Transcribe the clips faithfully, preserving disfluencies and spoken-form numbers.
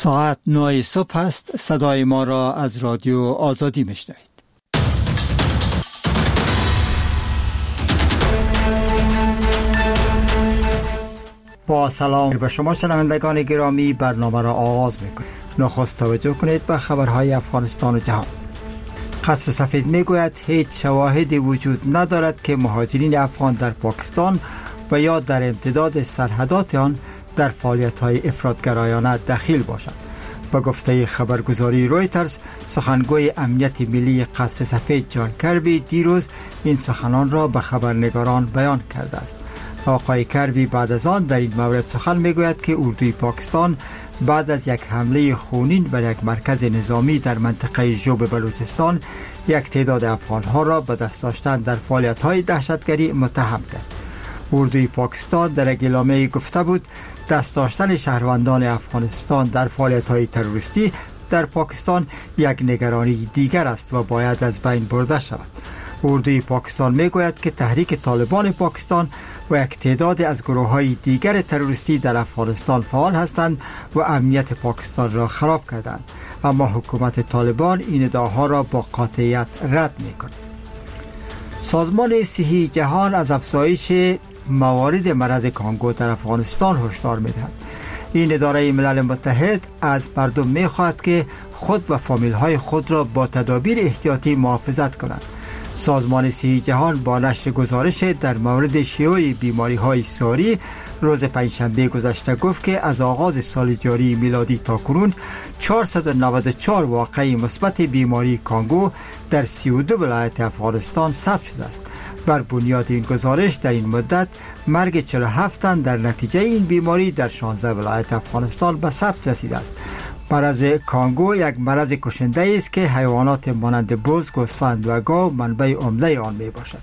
ساعت نه صبح است. صدای ما را از رادیو آزادی میشنوید. با سلام به شما شنوندگان گرامی، برنامه را آغاز میکنیم. نخست توجه کنید به خبرهای افغانستان و جهان. قصر سفید میگوید هیچ شواهدی وجود ندارد که مهاجرین افغان در پاکستان و یا در امتداد سرحدات آن در فعالیت‌های افراط‌گرایانه دخیل باشند. با گفته خبرگزاری رویترز، سخنگوی امنیت ملی قصر سفید جان کربی دیروز این سخنان را به خبرنگاران بیان کرده است. آقای کربی بعد از آن در این مورد سخن میگوید که اردوی پاکستان بعد از یک حمله خونین بر یک مرکز نظامی در منطقه جوب بلوچستان یک تعداد افغان‌ها را به دست داشتن در فعالیت‌های دهشتگری متهم کرد. اردوی پاکستان در اعلامیه گفته بود دست داشتن شهروندان افغانستان در فعالیت‌های تروریستی در پاکستان یک نگرانی دیگر است و باید از بین برده شود. اردوی پاکستان میگوید که تحریک طالبان پاکستان و یک تعداد از گروه‌های دیگر تروریستی در افغانستان فعال هستند و امنیت پاکستان را خراب کردند، اما حکومت طالبان این ادعاها را با قاطعیت رد می‌کند. سازمان صحی جهان از افزایش موارد مرض کانگو در افغانستان هشدار می‌دهد. این اداره ملل متحد از مردم می‌خواهد که خود و فامیل‌های خود را با تدابیر احتیاطی محافظت کنند. سازمان صحی جهان با نشر گزارش در مورد شیوع بیماری‌های ساری روز پنجشنبه گذشته گفت که از آغاز سال جاری میلادی تا کنون چهارصد و نود و چهار واقعه مثبت بیماری کانگو در سی و دو ولایت افغانستان ثبت شده است. بر بنیاد این گزارش در این مدت مرگ چهل و هفت تن در نتیجه این بیماری در شانزده ولایت افغانستان به ثبت رسیده است. مرض کانگو یک مرض کشنده است که حیوانات مانند بز، گوسفند و گاو منبع عمده آن می باشد.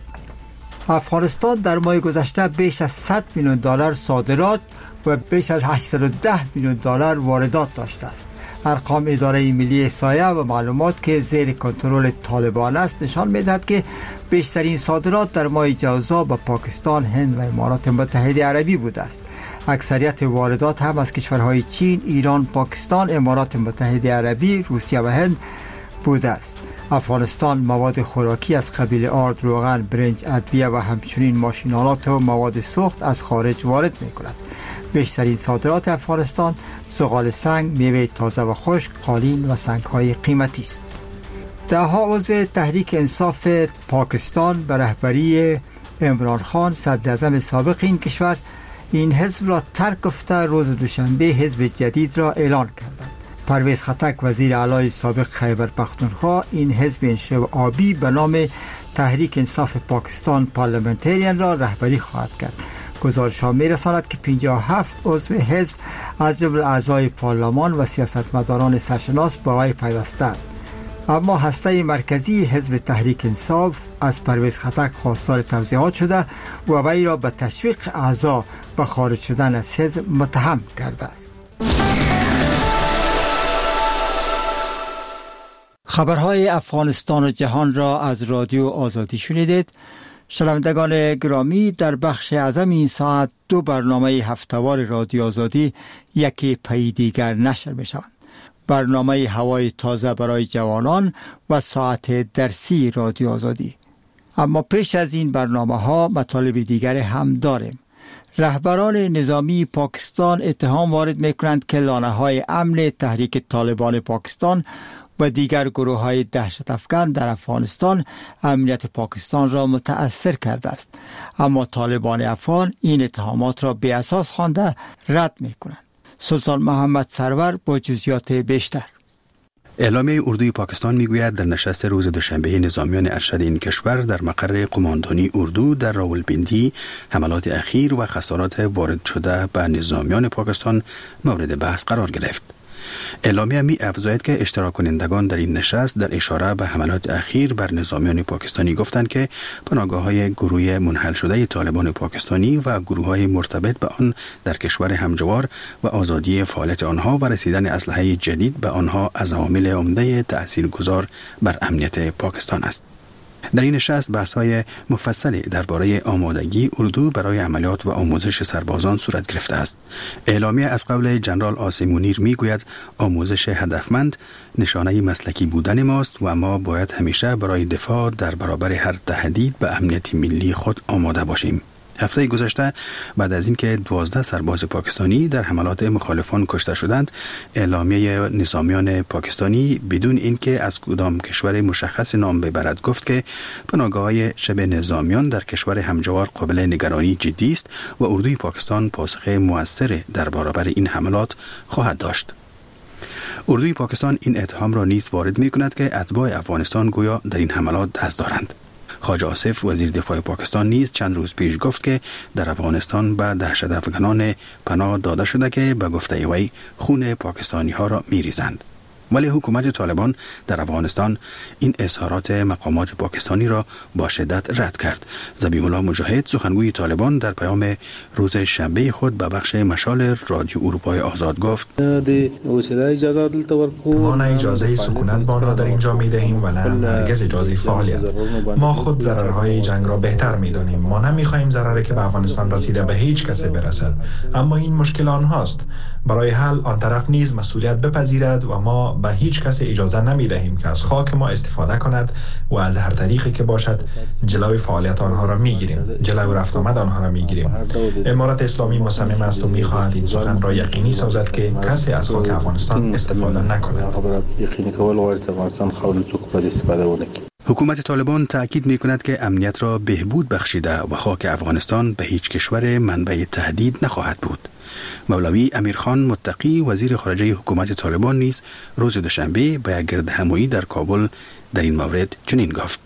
افغانستان در ماه گذشته بیش از صد میلیون دلار صادرات و بیش از هشتصد و ده میلیون دلار واردات داشته است. ارقام اداره ملی احصایه و معلومات که زیر کنترل طالبان است نشان می‌دهد که بیشترین صادرات در ماه جوزا به پاکستان، هند و امارات متحده عربی بوده است. اکثریت واردات هم از کشورهای چین، ایران، پاکستان، امارات متحده عربی، روسیه و هند بوده است. افغانستان مواد خوراکی از قبیل آرد، روغن، برنج، ادویه و همچنین ماشین‌آلات و مواد سوخت از خارج وارد می‌کند. بیشترین صادرات افغانستان زغال سنگ، میوه تازه و خشک، قالین و سنگ‌های قیمتی است. ده‌ها عضو تحریک انصاف پاکستان به رهبری عمران خان صدراعظم سابق این کشور این حزب را ترک گفته روز دوشنبه حزب جدید را اعلان کردند. پرویز خټک وزیر اعلی سابق خیبر پختونخوا این حزب انشعابی به نام تحریک انصاف پاکستان پارلمانتریان را رهبری خواهد کرد. گزارش ها می رساند که پنجاه و هفت عضو حزب از جمله اعضای پارلمان و سیاستمداران سرشناس با وی پیوستند، اما هسته مرکزی حزب تحریک انصاف از پرویز خټک خواستار توضیحات شده و وی را به تشویق اعضا به خارج شدن از حزب متهم کرده است. خبرهای افغانستان و جهان را از رادیو آزادی شنیدید. شنوندگان گرامی، در بخش اعظم این ساعت دو برنامه هفته‌وار رادیو آزادی یکی پی دیگر نشر می شوند. برنامه هوای تازه برای جوانان و ساعت درسی رادیو آزادی. اما پیش از این برنامه ها مطالب دیگر هم داریم. رهبران نظامی پاکستان اتهام وارد می کنند که لانه های امن تحریک طالبان پاکستان و دیگر گروه های دهشت افکن در افغانستان امنیت پاکستان را متأثر کرده است، اما طالبان افغان این اتهامات را بی اساس خوانده رد می کنند. سلطان محمد سرور با جزئیات بیشتر. اعلامیه اردوی پاکستان میگوید در نشست روز دوشنبه نظامیان ارشد این کشور در مقر قماندانی اردو در راولپیندی حملات اخیر و خسارات وارد شده به نظامیان پاکستان مورد بحث قرار گرفت. اعلامیه می افزاید که اشتراک کنندگان در این نشست در اشاره به حملات اخیر بر نظامیان پاکستانی گفتند که پناهگاه‌های گروه منحل شده طالبان پاکستانی و گروه‌های مرتبط به آن در کشور همجوار و آزادی فعالیت آنها و رسیدن اسلحه جدید به آنها از عوامل عمده تأثیرگذار بر امنیت پاکستان است. در این نشست بحث‌های مفصلی درباره آمادگی اردو برای عملیات و آموزش سربازان صورت گرفته است. اعلامیه از قول جنرال عاصم منیر میگوید آموزش هدفمند نشانه مسلکی بودن ماست و ما باید همیشه برای دفاع در برابر هر تهدید به امنیت ملی خود آماده باشیم. هفته گذشته بعد از اینکه دوازده سرباز پاکستانی در حملات مخالفان کشته شدند، اعلامیه نظامیان پاکستانی بدون اینکه از کدام کشور مشخص نام ببرد گفت که پناهگاه‌های شبه نظامیان در کشور همجوار قابل نگرانی جدی است و اردوی پاکستان پاسخ مؤثر در برابر این حملات خواهد داشت. اردوی پاکستان این اتهام را نیز وارد می‌کند که اتباع افغانستان گویا در این حملات دست دارند. خواجه آصف وزیر دفاع پاکستان نیز چند روز پیش گفت که در افغانستان به دهشت افغانان پناه داده شده که به گفته وی خون پاکستانی ها را میریزند. ولی حکومت طالبان در افغانستان این اظهارات مقامات پاکستانی را با شدت رد کرد. ذبیح الله مجاهد سخنگوی طالبان در پیام روز شنبه خود به بخش مشال رادیو اروپای آزاد گفت ما نه اجازه سکونت بالا در اینجا می دهیم و نه هرگز اجازه فعالیت. ما خود ضررهای جنگ را بهتر می دانیم. ما نمی خواهیم ضرری که به افغانستان رسیده به هیچ کسی برسد، اما این مشکل آنهاست. برای حل آن طرف نیز مسئولیت بپذیرد و ما به هیچ کسی اجازه نمی دهیم که از خاک ما استفاده کند و از هر طریقی که باشد جلوی فعالیت آنها را می گیریم، جلوی رفت آمد آنها را می گیریم. امارت اسلامی مصمم است و می خواهد این سخن را یقینی سازد که کسی از خاک افغانستان استفاده نکند. حکومت طالبان تأکید می کند که امنیت را بهبود بخشیده و خاک افغانستان به هیچ کشور منبع تهدید نخواهد بود. مولوی امیرخان متقی وزیر خارجه حکومت طالبان نیز روز دوشنبه به یک گردهمایی در کابل در این مورد چنین گفت: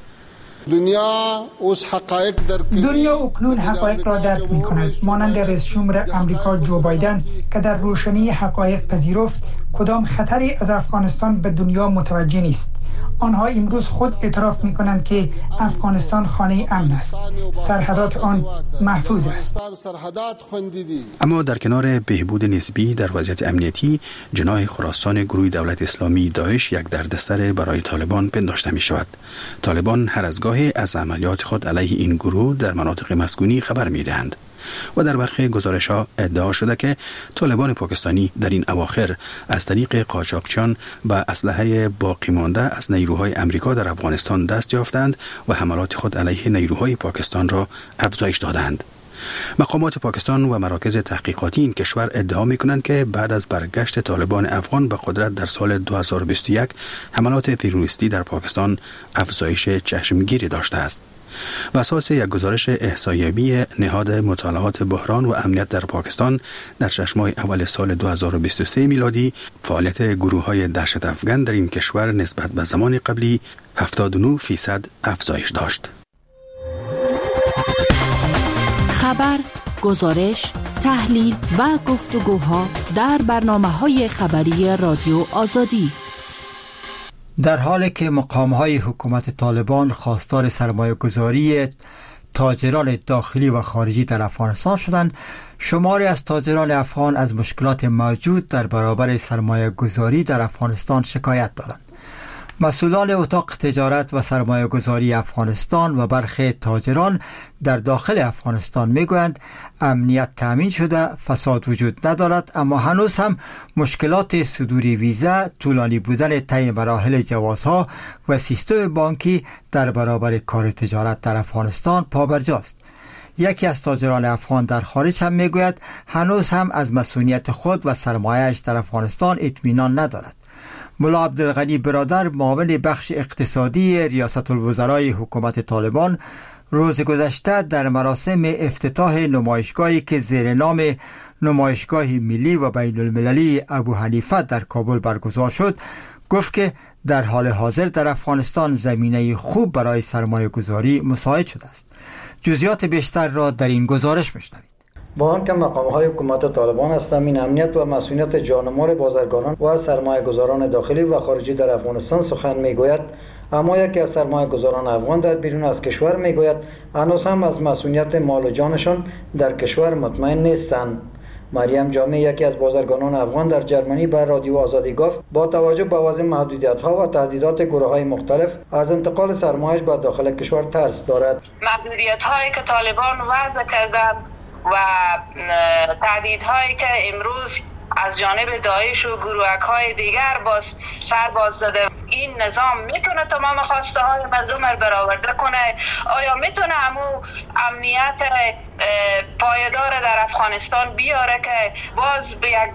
دنیا اکنون حقایق را درک می کند، مانند رئیس جمهور امریکا جو بایدن که در روشنی حقایق پذیرفت کدام خطری از افغانستان به دنیا متوجه نیست. آنها امروز خود اعتراف می کنند که افغانستان خانه امن است، سرحدات آن محفوظ است. اما در کنار بهبود نسبی در وضعیت امنیتی، جناح خراسان گروه دولت اسلامی داعش یک دردسر برای طالبان پنداشته می شود. طالبان هر از گاهی از عملیات خود علیه این گروه در مناطق مسکونی خبر می دهند و در برخی گزارش‌ها ادعا شده که طالبان پاکستانی در این اواخر از طریق قاچاقچیان به اسلحه باقی مانده از نیروهای امریکا در افغانستان دست یافتند و حملات خود علیه نیروهای پاکستان را افزایش دادند. مقامات پاکستان و مراکز تحقیقاتی این کشور ادعا می‌کنند که بعد از برگشت طالبان افغان به قدرت در سال دو هزار و بیست و یک حملات تروریستی در پاکستان افزایش چشمگیری داشته است. بر اساس یک گزارش احصایه‌ای نهاد مطالعات بحران و امنیت در پاکستان، در شش ماه اول سال دو هزار و بیست و سه میلادی فعالیت گروه‌های دهشت افغان در این کشور نسبت به زمان قبلی هفتاد و نه درصد افزایش داشت. خبر، گزارش، تحلیل و گفتگوها در برنامه‌های خبری رادیو آزادی. در حالی که مقام‌های حکومت طالبان خواستار سرمایه‌گذاری تاجران داخلی و خارجی در افغانستان شدند، شماری از تاجران افغان از مشکلات موجود در برابر سرمایه‌گذاری در افغانستان شکایت دارند. مسئولان اتاق تجارت و سرمایه‌گذاری افغانستان و برخی تاجران در داخل افغانستان میگویند امنیت تامین شده، فساد وجود ندارد، اما هنوز هم مشکلات صدور ویزا، طولانی بودن طی مراحل جوازها و سیستم بانکی در برابر کار تجارت در افغانستان پابرجاست. یکی از تاجران افغان در خارج هم میگوید هنوز هم از مسئولیت خود و سرمایه‌اش در افغانستان اطمینان ندارد. ملا عبدالغنی برادر، معاون بخش اقتصادی ریاست الوزرای حکومت طالبان، روز گذشته در مراسم افتتاح نمایشگاهی که زیر نام نمایشگاه ملی و بین المللی ابو حنیفه در کابل برگزار شد، گفت که در حال حاضر در افغانستان زمینه خوب برای سرمایه گذاری مساعد شده است. جزئیات بیشتر را در این گزارش میشنوید. با آنکه مقام‌های حکومت طالبان از تامین امنیت و مسئولیت جانمار بازرگانان و سرمایه‌گذاران داخلی و خارجی در افغانستان سخن می‌گوید، اما یکی از سرمایه‌گذاران افغان در بیرون از کشور می‌گوید هنوز هم از مسئولیت مال و جانشان در کشور مطمئن نیستند. مریم جامع یکی از بازرگانان افغان در جرمنی به رادیو آزادی گفت با توجه به وضع محدودیت‌ها و تهدیدات گروه‌های مختلف از انتقال سرمایه به داخل کشور ترس دارد. محدودیت‌هایی که طالبان وضع کردند و تهدیدهایی که امروز از جانب داعش و گروهک‌های دیگر باز سر باز زده، این نظام میتونه تمام خواسته های مردم رو برآورده کنه؟ آیا میتونه همو امنیت پایدار در افغانستان بیاره که باز به یک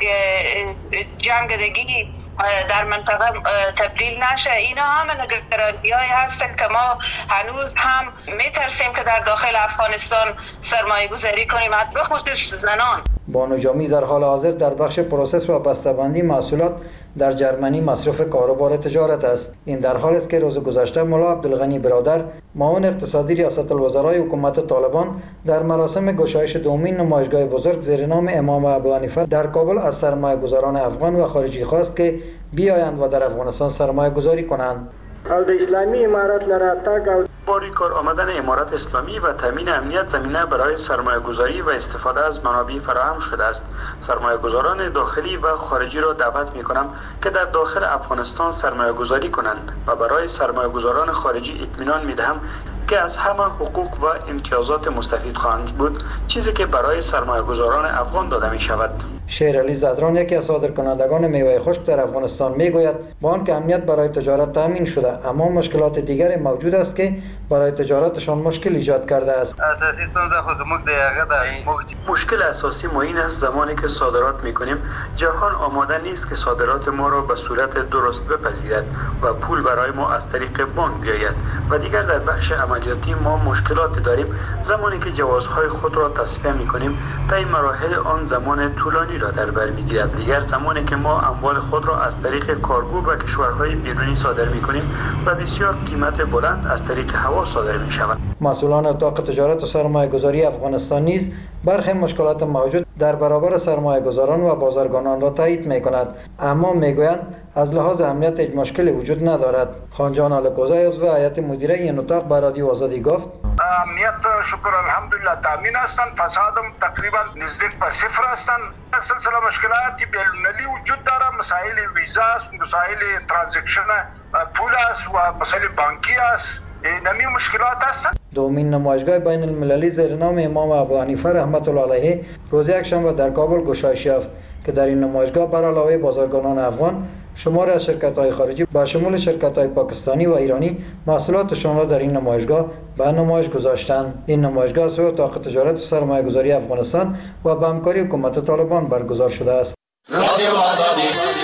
جنگ دیگه در منطقه تبدیل نشه؟ اینا همه نگرانی‌هایی هستن که ما هنوز هم میترسیم که در داخل افغانستان سرمایه گذاری کنیم، به خصوص زنان. بانو جامی در حال حاضر در بخش پروسس و بسته‌بندی محصولات در جرمنی مصرف کاروبار تجارت است. این در حال است که روز گذشته ملا عبدالغنی برادر معاون اقتصادی ریاست الوزرای حکومت طالبان در مراسم گشایش دومین نمایشگاه بزرگ زیر نام امام ابو حنیفه در کابل از سرمایه گذاران افغان و خارجی خواست که بیایند و در افغانستان سرمایه گذاری کنند. از اسلامی امارت لراتک او باری کار آمدن امارت اسلامی و تامین امنیت زمینه برای سرمایه گذاری و استفاده از منابع فراهم شده است. سرمایه گذاران داخلی و خارجی را دعوت می کنم که در داخل افغانستان سرمایه گذاری کنند و برای سرمایه گذاران خارجی اطمینان می دهم که از همه حقوق و امتیازات مستفید خواهند بود، چیزی که برای سرمایه گذاران افغان داده می شود. شیرعلی زدران یکی از صادرکنندگان میوه خشک در افغانستان میگوید با آنکه امنیت برای تجارت تامین شده، اما مشکلات دیگری موجود است که برای تجارتشان مشکل ایجاد کرده است. اساسی ستونزه خود موږ دیگه ده مشکل اساسی ما این است زمانی که صادرات میکنیم جهان آماده نیست که صادرات ما را به صورت درست بپذیرد و پول برای ما از طریق بانک بیاید و دیگر در بخش عملیاتی ما مشکلات داریم. زمانی که جوازهای خود را تصفیه میکنیم طی مراحل آن زمان طولانی را در بر میگیرد. دیگر زمانی که ما اموال خود را از طریق کارگو به کشورهای بیرونی صادر میکنیم و بسیار قیمت بلند از طریق هوا صادر می شود. مسئولان اتاق تجارت و سرمایه گذاری افغانستان نیز برخی مشکلات موجود در برابر سرمایه گذاران و بازرگانان را تایید می کند، اما می گویند از لحاظ امنیت هیچ مشکلی وجود ندارد. خانجان آلکوزای عضو هیئت مدیره این اتاق به رادیو آزادی گفت امنیت شکر الحمدلله تامین هستند، فسادم تقریبا نزدیک به صفر هستند. سلسله مشکلاتی بین‌المللی وجود داره، مسائل ویزا است، مسائل ترانزکشن پول است و مسائل بانکی است. نمی مشکلات هستند. دومین نمایشگاه بین المللی زیر نام امام ابو حنیفه رحمت الله علیه روز یکشنبه در کابل گشایش یافت که در این نمایشگاه بر علاوه بازرگانان افغان شماری از شرکت‌های خارجی با شمول شرکت‌های پاکستانی و ایرانی محصولاتشان را در این نمایشگاه به نمایش گذاشتند. این نمایشگاه سوی اتاق تجارت و سرمایه‌گذاری افغانستان و به همکاری حکومت طالبان برگزار شده است. رادیو آزادی.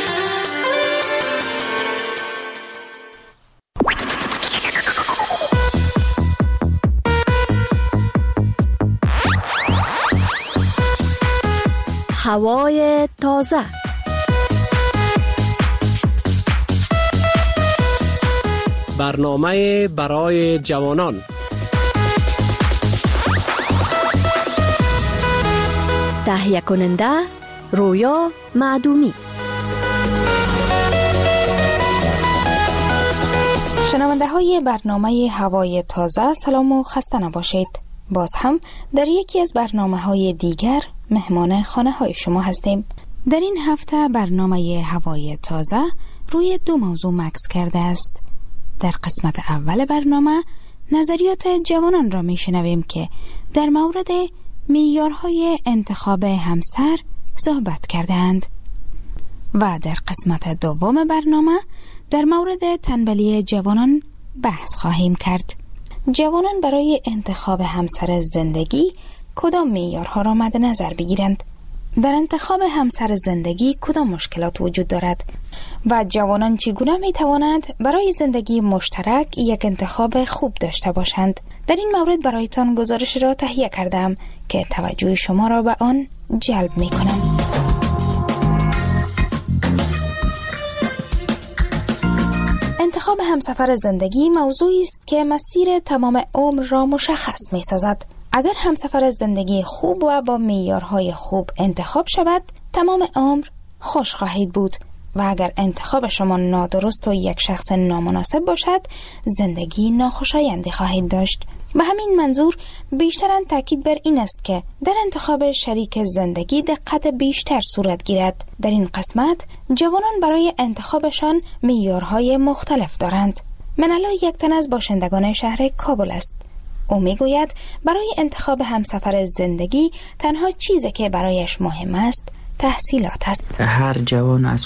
هوای تازه. برنامه برای جوانان. تهیه کننده رویا معدومی. شنونده های برنامه هوای تازه سلام و خسته نباشید. باز هم در یکی از برنامه های دیگر مهمان خانه های شما هستیم. در این هفته برنامه هوای تازه روی دو موضوع مکس کرده است. در قسمت اول برنامه نظریات جوانان را می شنویم که در مورد معیارهای انتخاب همسر صحبت کردند و در قسمت دوم برنامه در مورد تنبلی جوانان بحث خواهیم کرد. جوانان برای انتخاب همسر زندگی کدام معیارها را مد نظر بگیرند؟ در انتخاب همسر زندگی کدام مشکلات وجود دارد و جوانان چگونه می توانند برای زندگی مشترک یک انتخاب خوب داشته باشند؟ در این مورد برایتان گزارش را تهیه کردم که توجه شما را به آن جلب می کنم. انتخاب همسفر زندگی موضوعی است که مسیر تمام عمر را مشخص می سازد. اگر همسفر زندگی خوب و با معیارهای خوب انتخاب شود، تمام عمر خوش خواهید بود و اگر انتخاب شما نادرست و یک شخص نامناسب باشد، زندگی ناخوشایندی خواهید داشت. به همین منظور بیشترن تاکید بر این است که در انتخاب شریک زندگی دقت بیشتر صورت گیرد. در این قسمت جوانان برای انتخابشان معیارهای مختلف دارند. منالا یک تن از باشندگان شهر کابل است. او میگوید برای انتخاب همسفر زندگی تنها چیزی که برایش مهم است تحصیلات است. هر جوان از